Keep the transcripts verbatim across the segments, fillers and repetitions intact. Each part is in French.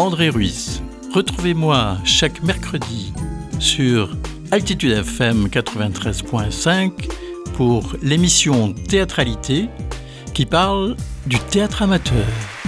André Ruiz. Retrouvez-moi chaque mercredi sur Altitude F M quatre-vingt-treize virgule cinq pour l'émission Théâtralité qui parle du théâtre amateur.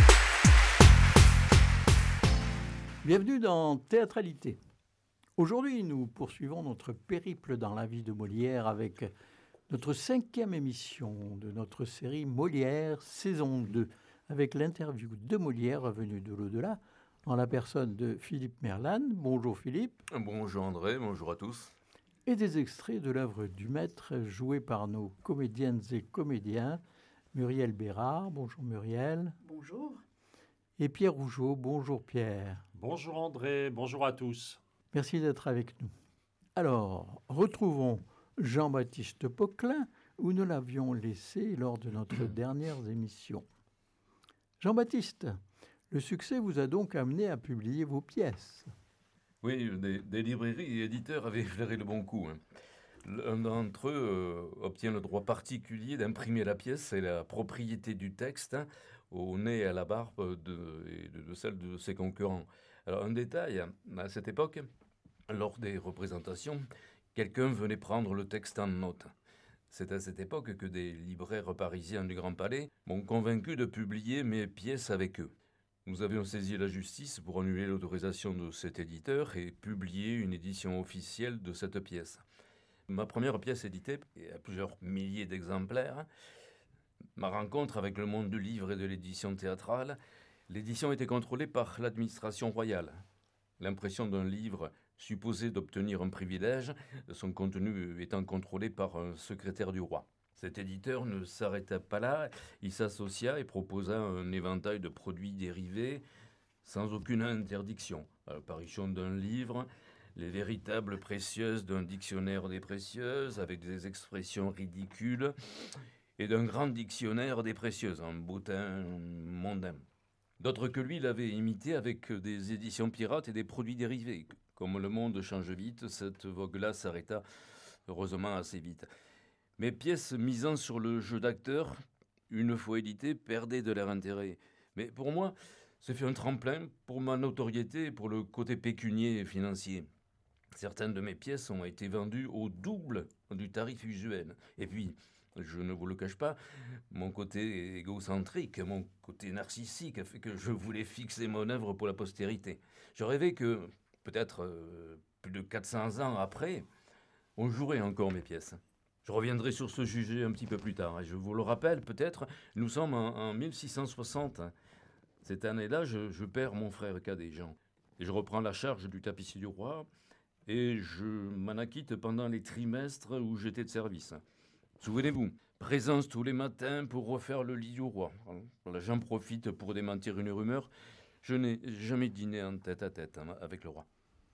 Bienvenue dans Théâtralité. Aujourd'hui, nous poursuivons notre périple dans la vie de Molière avec notre cinquième émission de notre série Molière, saison deux, avec l'interview de Molière revenu de l'au-delà, en la personne de Philippe Merlan. Bonjour Philippe. Bonjour André, bonjour à tous. Et des extraits de l'œuvre du maître joués par nos comédiennes et comédiens. Muriel Bérard, bonjour Muriel. Bonjour. Et Pierre Rougeau, bonjour Pierre. Bonjour André, bonjour à tous. Merci d'être avec nous. Alors, retrouvons Jean-Baptiste Poquelin, où nous l'avions laissé lors de notre dernière émission. Jean-Baptiste, le succès vous a donc amené à publier vos pièces. Oui, des, des librairies et éditeurs avaient flairé le bon coup. Hein. L'un d'entre eux euh, obtient le droit particulier d'imprimer la pièce et la propriété du texte hein, au nez et à la barbe de, de, de celle de ses concurrents. Alors un détail, à cette époque, lors des représentations, quelqu'un venait prendre le texte en note. C'est à cette époque que des libraires parisiens du Grand Palais m'ont convaincu de publier mes pièces avec eux. Nous avions saisi la justice pour annuler l'autorisation de cet éditeur et publier une édition officielle de cette pièce. Ma première pièce éditée, à plusieurs milliers d'exemplaires, ma rencontre avec le monde du livre et de l'édition théâtrale, l'édition était contrôlée par l'administration royale. L'impression d'un livre supposé d'obtenir un privilège, son contenu étant contrôlé par un secrétaire du roi. Cet éditeur ne s'arrêta pas là, il s'associa et proposa un éventail de produits dérivés sans aucune interdiction. L'apparition d'un livre, les véritables précieuses d'un dictionnaire des précieuses avec des expressions ridicules et d'un grand dictionnaire des précieuses, un bottin mondain. D'autres que lui l'avaient imité avec des éditions pirates et des produits dérivés. Comme le monde change vite, cette vogue-là s'arrêta heureusement assez vite. Mes pièces misant sur le jeu d'acteur, une fois éditées, perdaient de leur intérêt. Mais pour moi, ce fut un tremplin pour ma notoriété et pour le côté pécunier et financier. Certaines de mes pièces ont été vendues au double du tarif usuel. Et puis, je ne vous le cache pas, mon côté égocentrique, mon côté narcissique a fait que je voulais fixer mon œuvre pour la postérité. Je rêvais que, peut-être euh, plus de quatre cents ans après, on jouerait encore mes pièces. Je reviendrai sur ce sujet un petit peu plus tard. Et je vous le rappelle, peut-être, nous sommes en, en mille six cent soixante. Cette année-là, je, je perds mon frère cadet, Jean. Et je reprends la charge du tapissier du roi et je m'en acquitte pendant les trimestres où j'étais de service. Souvenez-vous, présence tous les matins pour refaire le lit du roi. Voilà, j'en profite pour démentir une rumeur. Je n'ai jamais dîné en tête-à-tête avec le roi.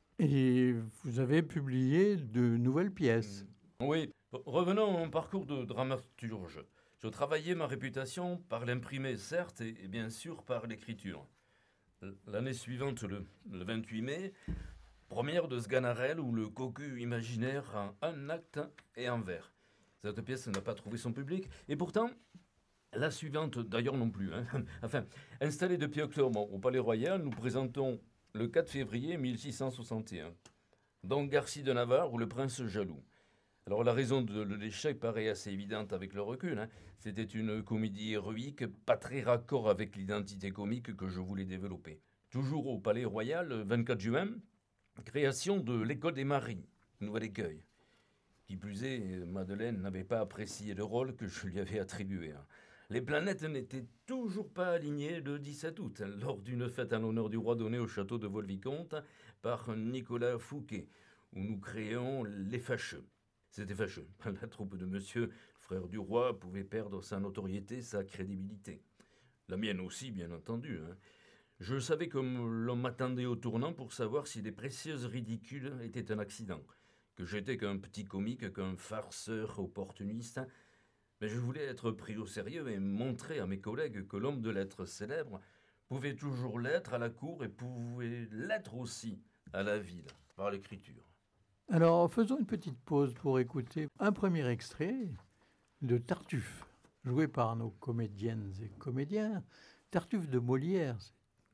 Et vous avez publié de nouvelles pièces. Oui, revenons à mon parcours de dramaturge. Je travaillais ma réputation par l'imprimé, certes, et bien sûr par l'écriture. L'année suivante, le, le vingt-huit mai, première de Sganarelle ou le cocu imaginaire en un acte et en vers. Cette pièce n'a pas trouvé son public, et pourtant, la suivante d'ailleurs non plus. Hein. Enfin, installée depuis octobre au Palais Royal, nous présentons le quatre février mille six cent soixante et un, Don Garci de Navarre ou le prince jaloux. Alors la raison de l'échec paraît assez évidente avec le recul. Hein. C'était une comédie héroïque, pas très raccord avec l'identité comique que je voulais développer. Toujours au Palais Royal, vingt-quatre juin, création de l'École des Maris, nouvel écueil. Qui plus est, Madeleine n'avait pas apprécié le rôle que je lui avais attribué. Hein. Les planètes n'étaient toujours pas alignées le dix-sept août, lors d'une fête en l'honneur du roi donnée au château de Vaux-le-Vicomte par Nicolas Fouquet, où nous créons les fâcheux. C'était fâcheux. La troupe de monsieur, frère du roi, pouvait perdre sa notoriété, sa crédibilité. La mienne aussi, bien entendu. Hein. Je savais comme l'on m'attendait au tournant pour savoir si les précieuses ridicules étaient un accident, que j'étais qu'un petit comique, qu'un farceur opportuniste. Mais je voulais être pris au sérieux et montrer à mes collègues que l'homme de lettres célèbre pouvait toujours l'être à la cour et pouvait l'être aussi à la ville, par l'écriture. Alors, faisons une petite pause pour écouter un premier extrait de Tartuffe, joué par nos comédiennes et comédiens. Tartuffe de Molière,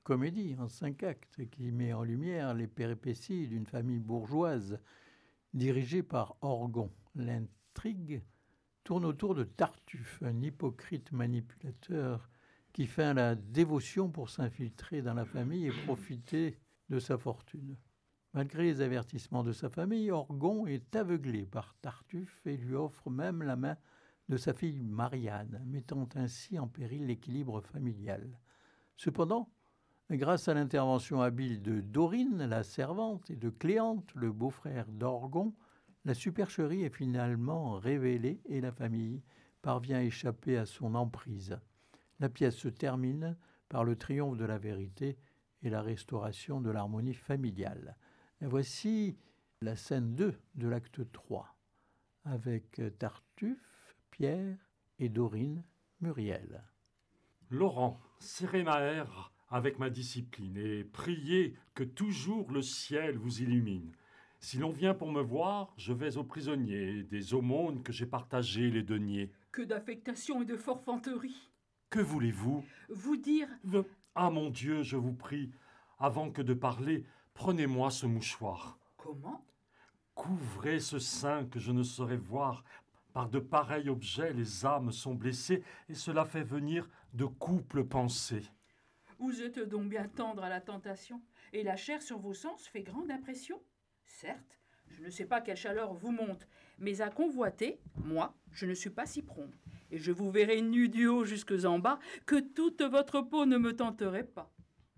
comédie en cinq actes qui met en lumière les péripéties d'une famille bourgeoise dirigée par Orgon. L'intrigue tourne autour de Tartuffe, un hypocrite manipulateur qui feint la dévotion pour s'infiltrer dans la famille et profiter de sa fortune. Malgré les avertissements de sa famille, Orgon est aveuglé par Tartuffe et lui offre même la main de sa fille Marianne, mettant ainsi en péril l'équilibre familial. Cependant, grâce à l'intervention habile de Dorine, la servante, et de Cléante, le beau-frère d'Orgon, la supercherie est finalement révélée et la famille parvient à échapper à son emprise. La pièce se termine par le triomphe de la vérité et la restauration de l'harmonie familiale. Et voici la scène deux de l'acte trois, avec Tartuffe, Pierre et Dorine, Muriel. Laurent, serrez ma aire avec ma discipline et priez que toujours le ciel vous illumine. Si l'on vient pour me voir, je vais aux prisonniers, des aumônes que j'ai partagées les deniers. Que d'affectation et de forfanterie. Que voulez-vous? Vous dire... Ah mon Dieu, je vous prie, avant que de parler, prenez-moi ce mouchoir. Comment? Couvrez ce sein que je ne saurais voir. Par de pareils objets, les âmes sont blessées, et cela fait venir de couples pensées. Vous êtes donc bien tendre à la tentation, et la chair sur vos sens fait grande impression. Certes, je ne sais pas quelle chaleur vous monte, mais à convoiter, moi, je ne suis pas si prompt. Et je vous verrai nu du haut jusques en bas, que toute votre peau ne me tenterait pas.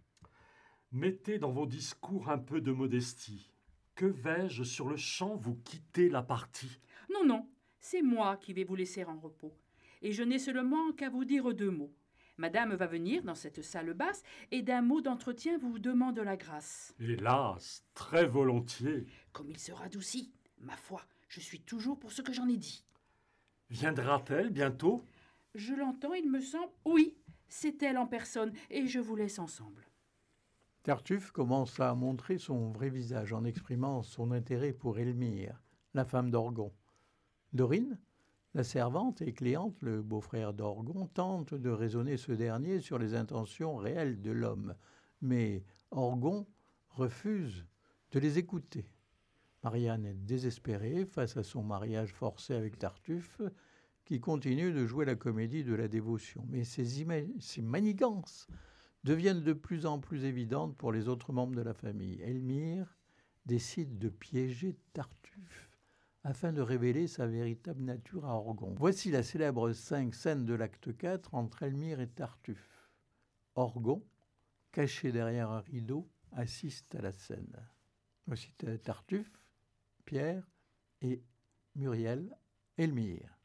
Mettez dans vos discours un peu de modestie. Que vais-je sur le champ vous quitter la partie? Non, non, c'est moi qui vais vous laisser en repos. Et je n'ai seulement qu'à vous dire deux mots. Madame va venir dans cette salle basse et d'un mot d'entretien vous demande la grâce. Hélas, très volontiers. Comme il se radoucit, ma foi, je suis toujours pour ce que j'en ai dit. Viendra-t-elle bientôt? Je l'entends, il me semble. Oui, c'est elle en personne et je vous laisse ensemble. Tartuffe commence à montrer son vrai visage en exprimant son intérêt pour Elmire, la femme d'Orgon. Dorine, la servante, et Cléante, le beau-frère d'Orgon, tentent de raisonner ce dernier sur les intentions réelles de l'homme. Mais Orgon refuse de les écouter. Marianne est désespérée face à son mariage forcé avec Tartuffe, qui continue de jouer la comédie de la dévotion. Mais ces, ima- ces manigances deviennent de plus en plus évidentes pour les autres membres de la famille. Elmire décide de piéger Tartuffe afin de révéler sa véritable nature à Orgon. Voici la célèbre cinq scène de l'acte quatre entre Elmire et Tartuffe. Orgon, caché derrière un rideau, assiste à la scène. Voici Tartuffe, Pierre et Muriel, Elmire.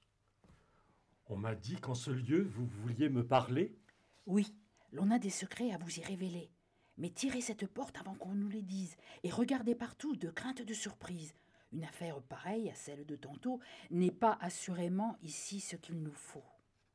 On m'a dit qu'en ce lieu, vous vouliez me parler? Oui, l'on a des secrets à vous y révéler. Mais tirez cette porte avant qu'on nous les dise et regardez partout de crainte de surprise. Une affaire pareille à celle de tantôt n'est pas assurément ici ce qu'il nous faut.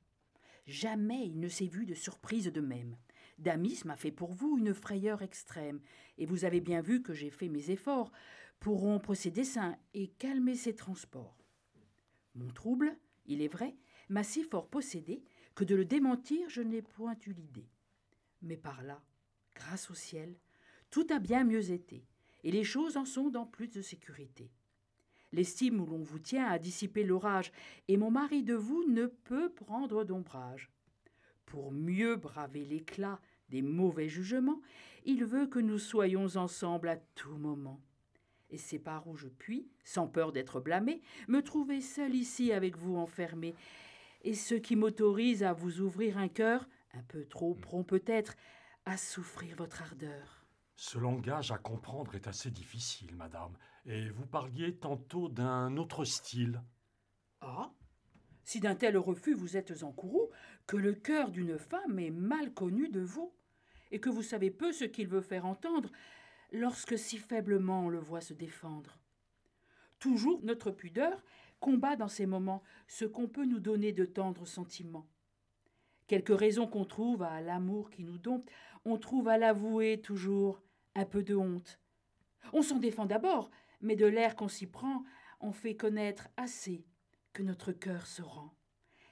Jamais il ne s'est vu de surprise de même. Damis m'a fait pour vous une frayeur extrême, et vous avez bien vu que j'ai fait mes efforts pour rompre ses desseins et calmer ses transports. Mon trouble, il est vrai, m'a si fort possédé que de le démentir je n'ai point eu l'idée. Mais par là, grâce au ciel, tout a bien mieux été, et les choses en sont dans plus de sécurité. L'estime où l'on vous tient a dissipé l'orage, et mon mari de vous ne peut prendre d'ombrage. Pour mieux braver l'éclat des mauvais jugements, il veut que nous soyons ensemble à tout moment. Et c'est par où je puis, sans peur d'être blâmé, me trouver seul ici avec vous enfermé, et ce qui m'autorise à vous ouvrir un cœur, un peu trop prompt peut-être, à souffrir votre ardeur. Ce langage à comprendre est assez difficile, madame, et vous parliez tantôt d'un autre style. Ah, si d'un tel refus vous êtes en courroux, que le cœur d'une femme est mal connu de vous, et que vous savez peu ce qu'il veut faire entendre, lorsque si faiblement on le voit se défendre. Toujours notre pudeur combat dans ces moments ce qu'on peut nous donner de tendres sentiments. Quelque raison qu'on trouve à l'amour qui nous dompte, on trouve à l'avouer toujours un peu de honte. On s'en défend d'abord, mais de l'air qu'on s'y prend, on fait connaître assez que notre cœur se rend.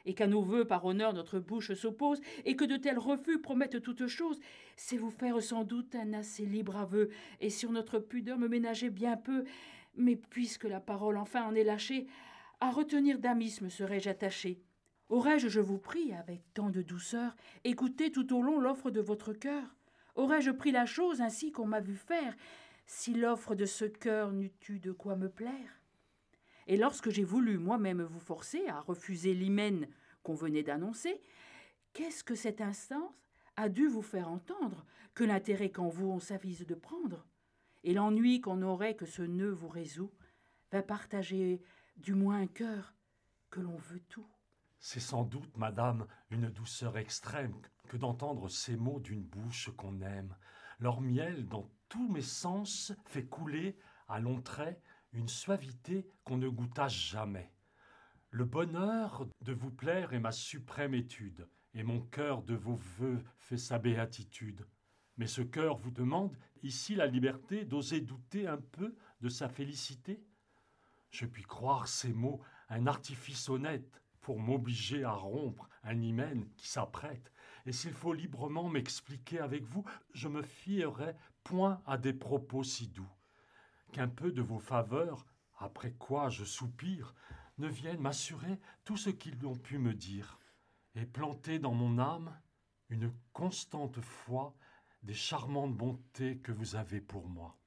et qu'à nos vœux par honneur notre bouche s'oppose, et que de tels refus promettent toutes choses, c'est vous faire sans doute un assez libre aveu, et sur notre pudeur me ménager bien peu, mais puisque la parole enfin en est lâchée, à retenir d'amis me serais-je attaché. Aurais-je, je vous prie, avec tant de douceur, écouté tout au long l'offre de votre cœur? Aurais-je pris la chose ainsi qu'on m'a vu faire, si l'offre de ce cœur n'eût eu de quoi me plaire? Et lorsque j'ai voulu moi-même vous forcer à refuser l'hymen qu'on venait d'annoncer, qu'est-ce que cette instance a dû vous faire entendre que l'intérêt qu'en vous on s'avise de prendre? Et l'ennui qu'on aurait que ce nœud vous résout va partager du moins un cœur que l'on veut tout. C'est sans doute, madame, une douceur extrême que d'entendre ces mots d'une bouche qu'on aime. Leur miel, dans tous mes sens, fait couler, à longs traits, une suavité qu'on ne goûta jamais. Le bonheur de vous plaire est ma suprême étude, et mon cœur de vos vœux fait sa béatitude. Mais ce cœur vous demande ici la liberté d'oser douter un peu de sa félicité. Je puis croire ces mots un artifice honnête pour m'obliger à rompre un hymen qui s'apprête, et s'il faut librement m'expliquer avec vous, je me fierai point à des propos si doux. Qu'un peu de vos faveurs, après quoi je soupire, ne vienne m'assurer tout ce qu'ils ont pu me dire, et planter dans mon âme une constante foi des charmantes bontés que vous avez pour moi.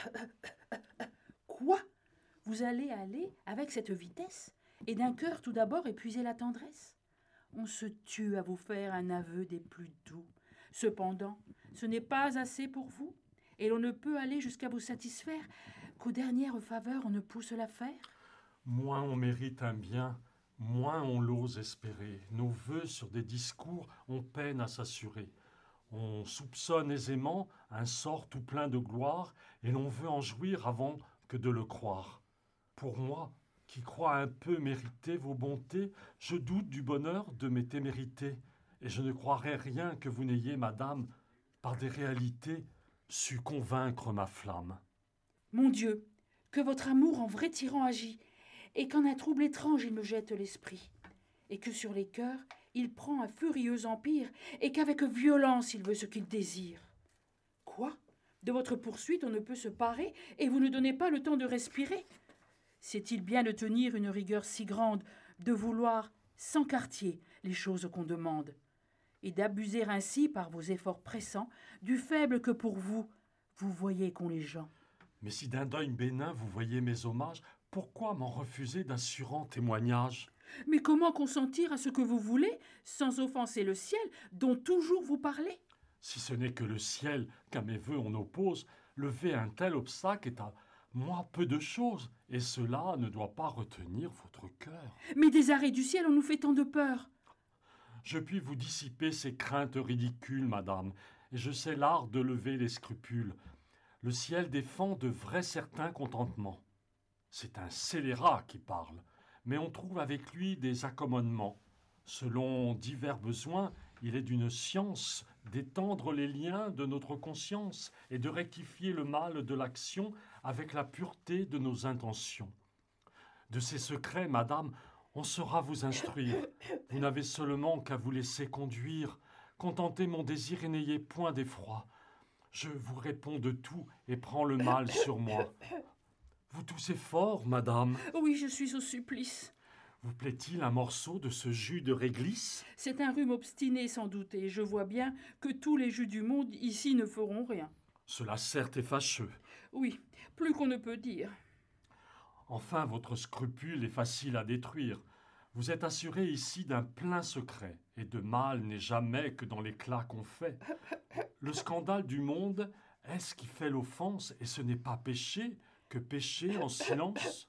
Quoi? Vous allez aller avec cette vitesse, et d'un cœur tout d'abord épuiser la tendresse? On se tue à vous faire un aveu des plus doux. Cependant, ce n'est pas assez pour vous, et l'on ne peut aller jusqu'à vous satisfaire qu'aux dernières faveurs on ne pousse l'affaire. Moins on mérite un bien, moins on l'ose espérer. Nos vœux sur des discours ont peine à s'assurer. On soupçonne aisément un sort tout plein de gloire, et l'on veut en jouir avant que de le croire. Pour moi, qui crois un peu mériter vos bontés, je doute du bonheur de mes témérités, et je ne croirais rien que vous n'ayez, madame, par des réalités, su convaincre ma flamme. Mon Dieu, que votre amour en vrai tyran agit, et qu'en un trouble étrange il me jette l'esprit, et que sur les cœurs il prend un furieux empire, et qu'avec violence il veut ce qu'il désire. Quoi? De votre poursuite on ne peut se parer, et vous ne donnez pas le temps de respirer? C'est-il bien de tenir une rigueur si grande, de vouloir, sans quartier, les choses qu'on demande, et d'abuser ainsi, par vos efforts pressants, du faible que pour vous, vous voyez qu'ont les gens? Mais si d'un deuil bénin vous voyez mes hommages, pourquoi m'en refuser d'assurants témoignages? Mais comment consentir à ce que vous voulez, sans offenser le ciel, dont toujours vous parlez? Si ce n'est que le ciel qu'à mes vœux on oppose, lever un tel obstacle est à moi peu de choses, et cela ne doit pas retenir votre cœur. Mais des arrêts du ciel, on nous fait tant de peur. Je puis vous dissiper ces craintes ridicules, madame, et je sais l'art de lever les scrupules. Le ciel défend de vrais certains contentements. C'est un scélérat qui parle, mais on trouve avec lui des accommodements. Selon divers besoins, il est d'une science d'étendre les liens de notre conscience et de rectifier le mal de l'action avec la pureté de nos intentions. De ces secrets, madame, on saura vous instruire. Vous n'avez seulement qu'à vous laisser conduire. Contentez mon désir et n'ayez point d'effroi. Je vous réponds de tout et prends le mal sur moi. Vous toussez fort, madame? Oui, je suis au supplice. Vous plaît-il un morceau de ce jus de réglisse? C'est un rhume obstiné sans doute, et je vois bien que tous les jus du monde ici ne feront rien. Cela certes est fâcheux. Oui, plus qu'on ne peut dire. Enfin, votre scrupule est facile à détruire. Vous êtes assuré ici d'un plein secret, et de mal n'est jamais que dans l'éclat qu'on fait. Le scandale du monde, est-ce qui fait l'offense, et ce n'est pas péché que pécher en silence?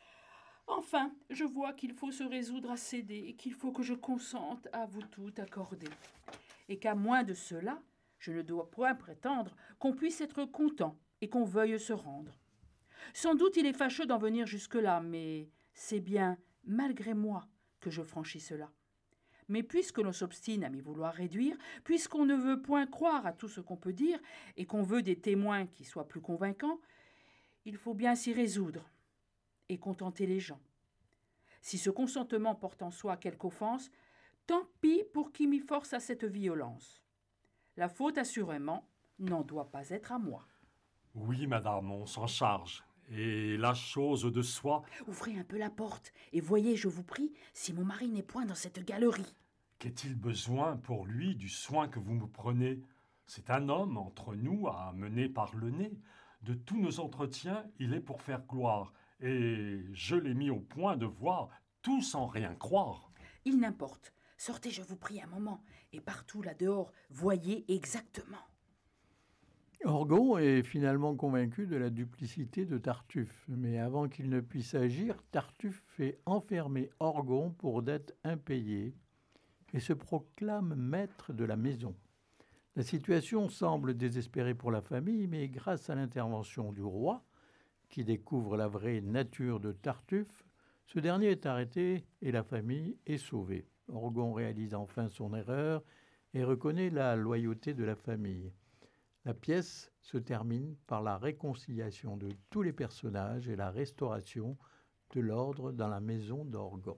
Enfin, je vois qu'il faut se résoudre à céder, et qu'il faut que je consente à vous tout accorder, et qu'à moins de cela, je ne dois point prétendre qu'on puisse être content et qu'on veuille se rendre. Sans doute il est fâcheux d'en venir jusque-là, mais c'est bien malgré moi que je franchis cela. Mais puisque l'on s'obstine à m'y vouloir réduire, puisqu'on ne veut point croire à tout ce qu'on peut dire, et qu'on veut des témoins qui soient plus convaincants, il faut bien s'y résoudre et contenter les gens. Si ce consentement porte en soi quelque offense, tant pis pour qui m'y force à cette violence. La faute, assurément, n'en doit pas être à moi. Oui, madame, on s'en charge. Et la chose de soi... Ouvrez un peu la porte et voyez, je vous prie, si mon mari n'est point dans cette galerie. Qu'est-il besoin pour lui du soin que vous me prenez? C'est un homme entre nous à mener par le nez. De tous nos entretiens, il est pour faire gloire. Et je l'ai mis au point de voir, tout sans rien croire. Il n'importe. Sortez, je vous prie, un moment. Et partout là-dehors, voyez exactement. Orgon est finalement convaincu de la duplicité de Tartuffe, mais avant qu'il ne puisse agir, Tartuffe fait enfermer Orgon pour dette impayée et se proclame maître de la maison. La situation semble désespérée pour la famille, mais grâce à l'intervention du roi, qui découvre la vraie nature de Tartuffe, ce dernier est arrêté et la famille est sauvée. Orgon réalise enfin son erreur et reconnaît la loyauté de la famille. La pièce se termine par la réconciliation de tous les personnages et la restauration de l'ordre dans la maison d'Orgon.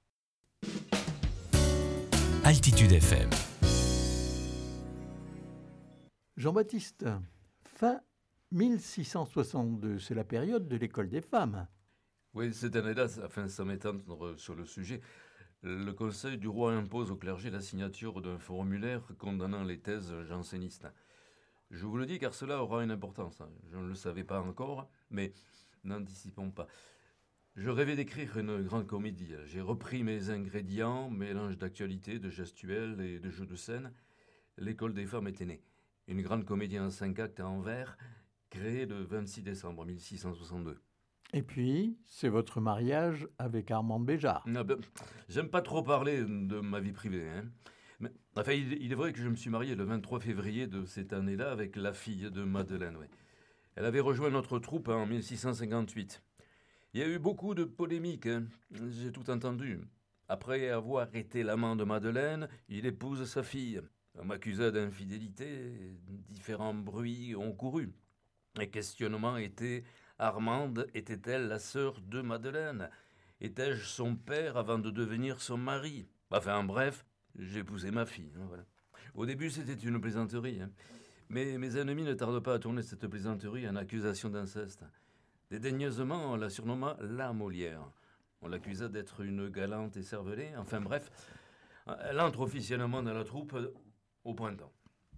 Altitude F M. Jean-Baptiste, fin mille six cent soixante-deux, c'est la période de l'école des femmes. Oui, cette année-là, afin sans m'étendre sur le sujet, le conseil du roi impose au clergé la signature d'un formulaire condamnant les thèses jansénistes. Je vous le dis car cela aura une importance. Je ne le savais pas encore, mais n'anticipons pas. Je rêvais d'écrire une grande comédie. J'ai repris mes ingrédients, mélange d'actualité, de gestuelle et de jeux de scène. L'école des femmes était née. Une grande comédie en cinq actes en vers, créée le vingt-six décembre mille six cent soixante-deux. Et puis, c'est votre mariage avec Armande Béjart. Ah ben, j'aime pas trop parler de ma vie privée, hein. Mais, enfin, il, il est vrai que je me suis marié le vingt-trois février de cette année-là avec la fille de Madeleine. Ouais. Elle avait rejoint notre troupe en mille six cent cinquante-huit. Il y a eu beaucoup de polémiques, hein. J'ai tout entendu. Après avoir été l'amant de Madeleine, il épouse sa fille. On m'accusa d'infidélité, différents bruits ont couru. Les questionnements étaient: Armande était-elle la sœur de Madeleine? Étais-je son père avant de devenir son mari? Enfin, bref, j'ai épousé ma fille. Hein, voilà. Au début, c'était une plaisanterie. Hein. Mais mes ennemis ne tardent pas à tourner cette plaisanterie en accusation d'inceste. Dédaigneusement, on la surnomma la Molière. On l'accusa d'être une galante écervelée. Enfin bref, elle entre officiellement dans la troupe au printemps.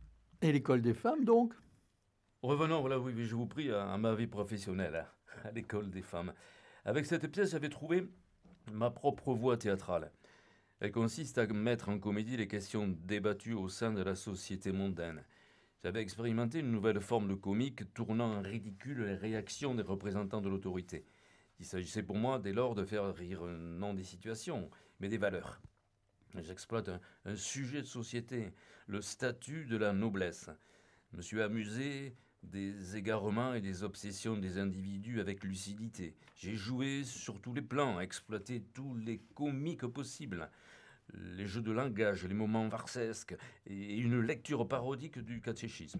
Et l'école des femmes, donc? Revenons, voilà, oui, je vous prie, à, à ma vie professionnelle, à l'école des femmes. Avec cette pièce, j'avais trouvé ma propre voie théâtrale. Elle consiste à mettre en comédie les questions débattues au sein de la société mondaine. J'avais expérimenté une nouvelle forme de comique tournant en ridicule les réactions des représentants de l'autorité. Il s'agissait pour moi dès lors de faire rire non des situations, mais des valeurs. J'exploite un, un sujet de société, le statut de la noblesse. Je me suis amusé des égarements et des obsessions des individus avec lucidité. J'ai joué sur tous les plans, exploité tous les comiques possibles. Les jeux de langage, les moments farcesques et une lecture parodique du catéchisme.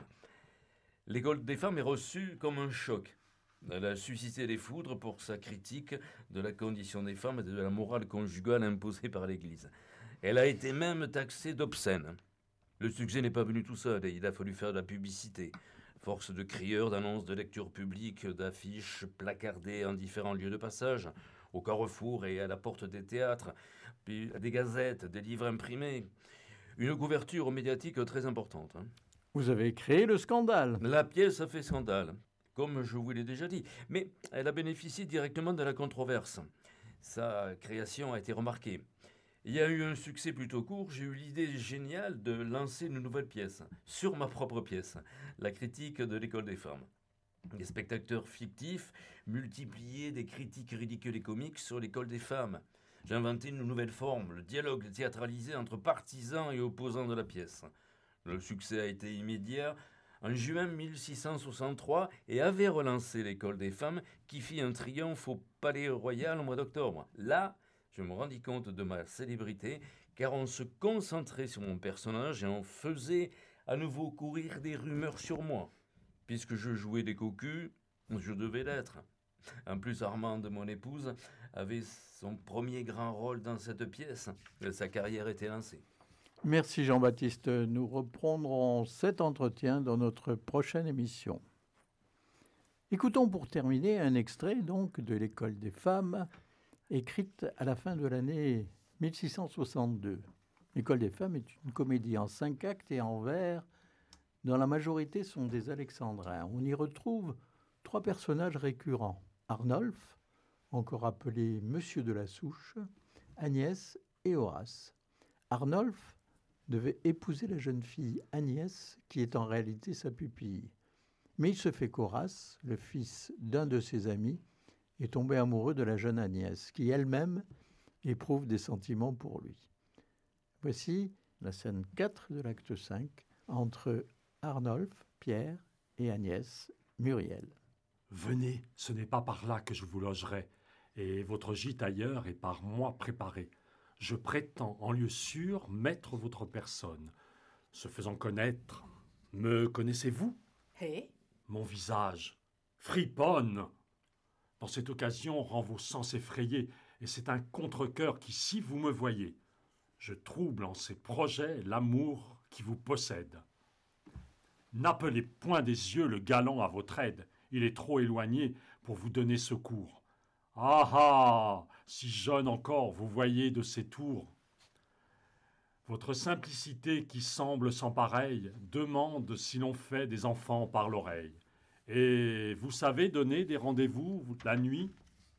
L'école des femmes est reçue comme un choc. Elle a suscité les foudres pour sa critique de la condition des femmes et de la morale conjugale imposée par l'Église. Elle a été même taxée d'obscène. Le succès n'est pas venu tout seul et il a fallu faire de la publicité. Force de crieurs, d'annonces de lecture publique, d'affiches placardées en différents lieux de passage, au carrefour et à la porte des théâtres, puis des gazettes, des livres imprimés. Une couverture médiatique très importante. Hein. Vous avez créé le scandale. La pièce a fait scandale, comme je vous l'ai déjà dit, mais elle a bénéficié directement de la controverse. Sa création a été remarquée. Il y a eu un succès plutôt court, j'ai eu l'idée géniale de lancer une nouvelle pièce, sur ma propre pièce, la critique de l'école des femmes. Des spectateurs fictifs multipliaient des critiques ridicules et comiques sur l'école des femmes. J'ai inventé une nouvelle forme, le dialogue théâtralisé entre partisans et opposants de la pièce. Le succès a été immédiat en juin mille six cent soixante-trois et avait relancé l'école des femmes qui fit un triomphe au Palais Royal au mois d'octobre. Là, je me rendis compte de ma célébrité, car on se concentrait sur mon personnage et on faisait à nouveau courir des rumeurs sur moi. Puisque je jouais des cocus, je devais l'être. En plus, Armande, mon épouse, avait son premier grand rôle dans cette pièce. Sa carrière était lancée. Merci Jean-Baptiste. Nous reprendrons cet entretien dans notre prochaine émission. Écoutons pour terminer un extrait donc de l'École des femmes, écrite à la fin de l'année mille six cent soixante-deux. L'École des femmes est une comédie en cinq actes et en vers, dont la majorité sont des alexandrins. On y retrouve trois personnages récurrents. Arnolphe, encore appelé Monsieur de la Souche, Agnès et Horace. Arnolphe devait épouser la jeune fille Agnès, qui est en réalité sa pupille. Mais il se fait qu'Horace, le fils d'un de ses amis, est tombé amoureux de la jeune Agnès, qui elle-même éprouve des sentiments pour lui. Voici la scène quatre de l'acte cinq, entre Arnolphe, Pierre et Agnès, Muriel. Venez, ce n'est pas par là que je vous logerai, et votre gîte ailleurs est par moi préparé. Je prétends en lieu sûr mettre votre personne. Se faisant connaître, me connaissez-vous? Hé, Mon visage, friponne. Dans cette occasion rend vos sens effrayés, et c'est un contre-cœur qui, si vous me voyez, je trouble en ses projets l'amour qui vous possède. N'appelez point des yeux le galant à votre aide, il est trop éloigné pour vous donner secours. Ah ah, si jeune encore, vous voyez de ces tours. Votre simplicité qui semble sans pareille demande si l'on fait des enfants par l'oreille. Et vous savez donner des rendez-vous la nuit,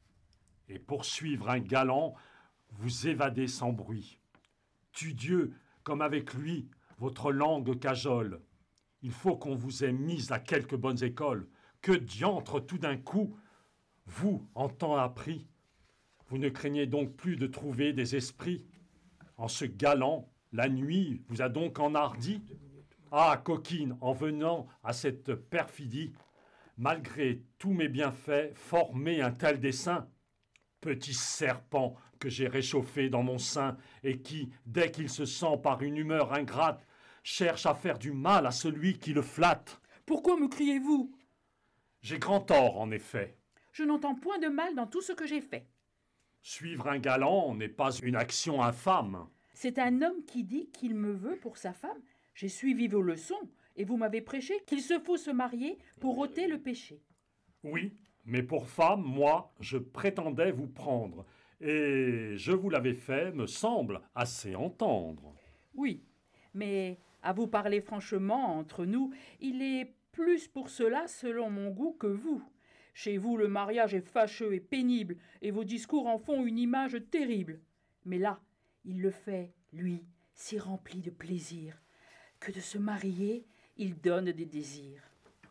et poursuivre un galant, vous évader sans bruit. Tudieu, comme avec lui, votre langue cajole. Il faut qu'on vous ait mis à quelques bonnes écoles. Que diantre tout d'un coup, vous, en temps appris, vous ne craignez donc plus de trouver des esprits. En ce galant, la nuit vous a donc enhardi. Ah, coquine, en venant à cette perfidie, malgré tous mes bienfaits, former un tel dessein. Petit serpent que j'ai réchauffé dans mon sein et qui, dès qu'il se sent par une humeur ingrate, cherche à faire du mal à celui qui le flatte. pourquoi me criez-vous? J'ai grand tort, en effet. Je n'entends point de mal dans tout ce que j'ai fait. Suivre un galant n'est pas une action infâme. C'est un homme qui dit qu'il me veut pour sa femme. J'ai suivi vos leçons, et vous m'avez prêché qu'il se faut se marier pour ôter le péché. Oui, mais pour femme, moi, je prétendais vous prendre, et je vous l'avais fait, me semble, assez entendre. Oui, mais à vous parler franchement, entre nous, il est plus pour cela selon mon goût que vous. Chez vous, le mariage est fâcheux et pénible, et vos discours en font une image terrible. Mais là, il le fait, lui, si rempli de plaisir, que de se marier, il donne des désirs.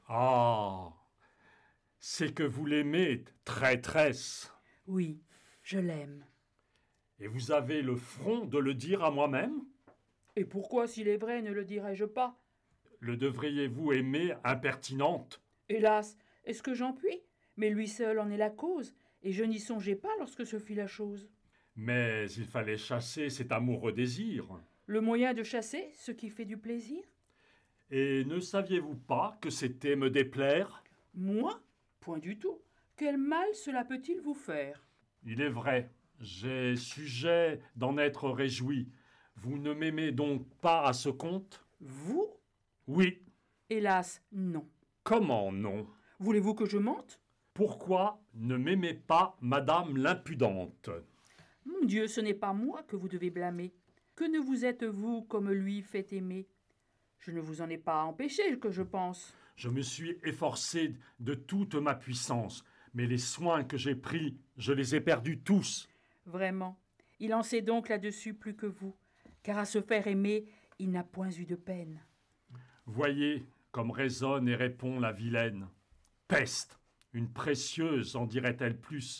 Ah, c'est que vous l'aimez, traîtresse. Oui, je l'aime. Et vous avez le front de le dire à moi-même? Et pourquoi, s'il est vrai, ne le dirais-je pas? Le devriez-vous aimer, impertinente? Hélas, est-ce que j'en puis? Mais lui seul en est la cause, et je n'y songeais pas lorsque ce fit la chose. Mais il fallait chasser cet amoureux désir. Le moyen de chasser ce qui fait du plaisir? Et ne saviez-vous pas que c'était me déplaire? Moi? Point du tout. Quel mal cela peut-il vous faire? Il est vrai, j'ai sujet d'en être réjoui. Vous ne m'aimez donc pas à ce compte? Vous? Oui. Hélas, non. Comment non? Voulez-vous que je mente? Pourquoi ne m'aimez pas, madame l'impudente? Mon Dieu, ce n'est pas moi que vous devez blâmer. Que ne vous êtes-vous comme lui fait aimer? Je ne vous en ai pas empêché, que je pense. Je me suis efforcé de toute ma puissance, mais les soins que j'ai pris, je les ai perdus tous. Vraiment, il en sait donc là-dessus plus que vous, car à se faire aimer, il n'a point eu de peine. Voyez comme résonne et répond la vilaine. Peste, une précieuse en dirait-elle plus.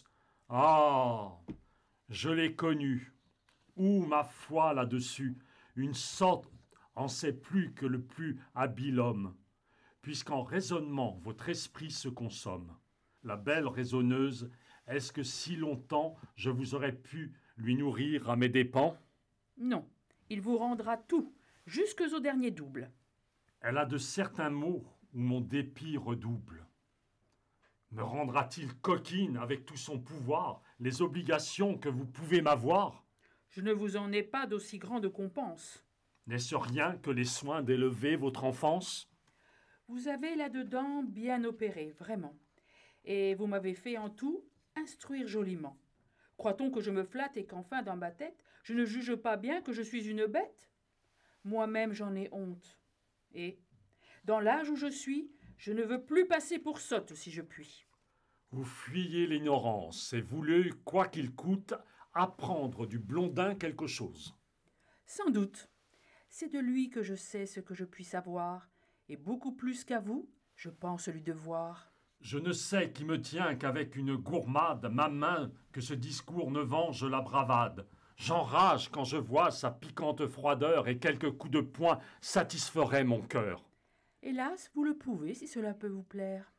Ah, je l'ai connue. Où ma foi là-dessus, une sorte en sait plus que le plus habile homme, puisqu'en raisonnement votre esprit se consomme. La belle raisonneuse, est-ce que si longtemps je vous aurais pu lui nourrir à mes dépens? Non, il vous rendra tout, jusques au dernier double. Elle a de certains mots où mon dépit redouble. Me rendra-t-il coquine avec tout son pouvoir, les obligations que vous pouvez m'avoir? Je ne vous en ai pas d'aussi grande compense. N'est-ce rien que les soins d'élever votre enfance? Vous avez là-dedans bien opéré, vraiment. Et vous m'avez fait en tout instruire joliment. Croit-on que je me flatte et qu'enfin dans ma tête, je ne juge pas bien que je suis une bête? Moi-même j'en ai honte. Et, dans l'âge où je suis, je ne veux plus passer pour sotte si je puis. Vous fuyez l'ignorance et voulez, quoi qu'il coûte, apprendre du Blondin quelque chose. Sans doute. C'est de lui que je sais ce que je puis savoir, et beaucoup plus qu'à vous, je pense lui devoir. Je ne sais qui me tient qu'avec une gourmade, ma main, que ce discours ne venge la bravade. J'enrage quand je vois sa piquante froideur, et quelques coups de poing satisferaient mon cœur. Hélas, vous le pouvez, si cela peut vous plaire.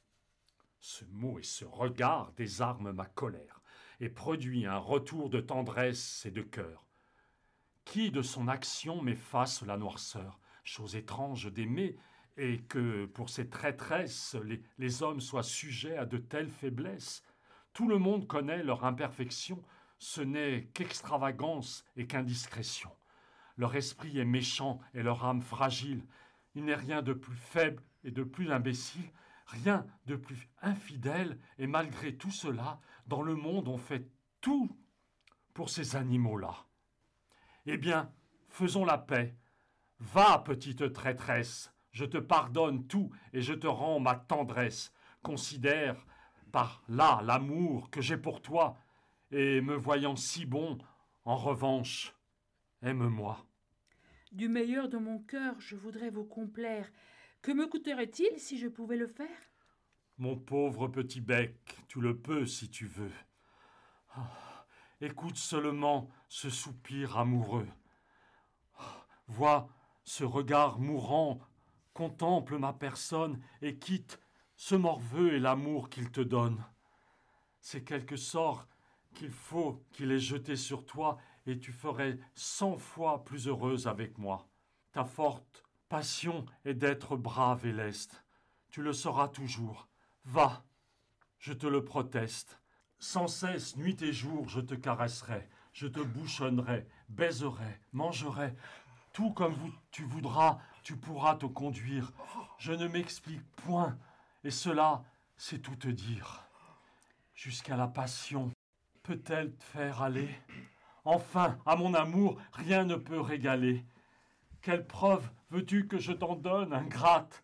Ce mot et ce regard désarment ma colère, et produit un retour de tendresse et de cœur. Qui de son action m'efface la noirceur, chose étrange d'aimer, et que, pour ces traîtresses, les, les hommes soient sujets à de telles faiblesses. Tout le monde connaît leur imperfection, ce n'est qu'extravagance et qu'indiscrétion. Leur esprit est méchant et leur âme fragile. Il n'est rien de plus faible et de plus imbécile, rien de plus infidèle, et malgré tout cela, dans le monde on fait tout pour ces animaux-là. Eh bien, faisons la paix. Va, petite traîtresse, je te pardonne tout et je te rends ma tendresse. Considère par là l'amour que j'ai pour toi, et me voyant si bon, en revanche, aime-moi. Du meilleur de mon cœur, je voudrais vous complaire. Que me coûterait-il si je pouvais le faire? Mon pauvre petit bec, tu le peux si tu veux. Oh, écoute seulement ce soupir amoureux. Oh, vois ce regard mourant, contemple ma personne et quitte ce morveux et l'amour qu'il te donne. C'est quelque sort qu'il faut qu'il ait jeté sur toi, et tu ferais cent fois plus heureuse avec moi. Ta forte passion est d'être brave et leste. Tu le seras toujours. Va, je te le proteste. Sans cesse, nuit et jour, je te caresserai, je te bouchonnerai, baiserai, mangerai. Tout comme vous, tu voudras, tu pourras te conduire. Je ne m'explique point, et cela, c'est tout te dire. Jusqu'à la passion, peut-elle te faire aller? Enfin, à mon amour, rien ne peut régaler. Quelle preuve veux-tu que je t'en donne, ingrate?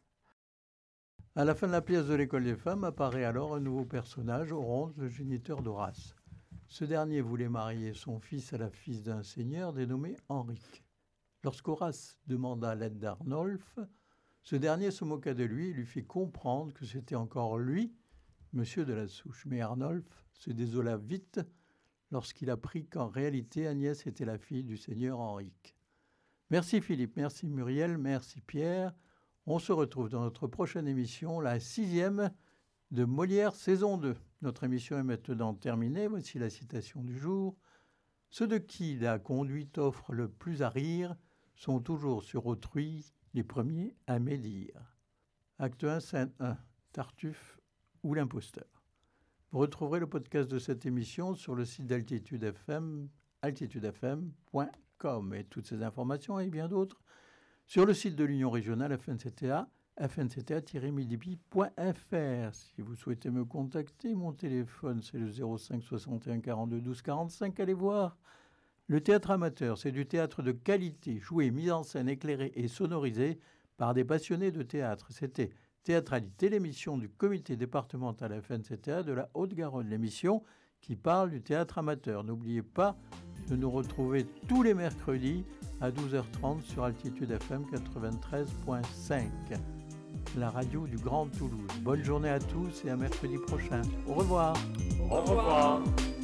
À la fin de la pièce de l'École des femmes apparaît alors un nouveau personnage, Oronce, le géniteur d'Horace. Ce dernier voulait marier son fils à la fille d'un seigneur dénommé Henrique. Lorsqu'Horace demanda l'aide d'Arnolphe, ce dernier se moqua de lui et lui fit comprendre que c'était encore lui, monsieur de la Souche. Mais Arnolphe se désola vite lorsqu'il apprit qu'en réalité Agnès était la fille du seigneur Henrique. Merci Philippe, merci Muriel, merci Pierre. On se retrouve dans notre prochaine émission, la sixième de Molière saison deux. Notre émission est maintenant terminée. Voici la citation du jour. Ceux de qui la conduite offre le plus à rire sont toujours sur autrui les premiers à médire. Acte un, scène un, Tartuffe ou l'imposteur. Vous retrouverez le podcast de cette émission sur le site d'Altitude F M, altitude f m point com, et toutes ces informations et bien d'autres sur le site de l'Union régionale F N C T A, f n c t a tiret midi point f r. Si vous souhaitez me contacter, mon téléphone c'est le zéro cinq soixante et un quarante-deux douze quarante-cinq. Allez voir. Le théâtre amateur, c'est du théâtre de qualité, joué, mis en scène, éclairé et sonorisé par des passionnés de théâtre. C'était Théâtralité, l'émission du comité départemental F N C T A de la Haute-Garonne, l'émission qui parle du théâtre amateur. N'oubliez pas de nous retrouver tous les mercredis à douze heures trente sur Altitude F M quatre-vingt-treize point cinq, la radio du Grand Toulouse. Bonne journée à tous et à mercredi prochain. Au revoir. Au revoir.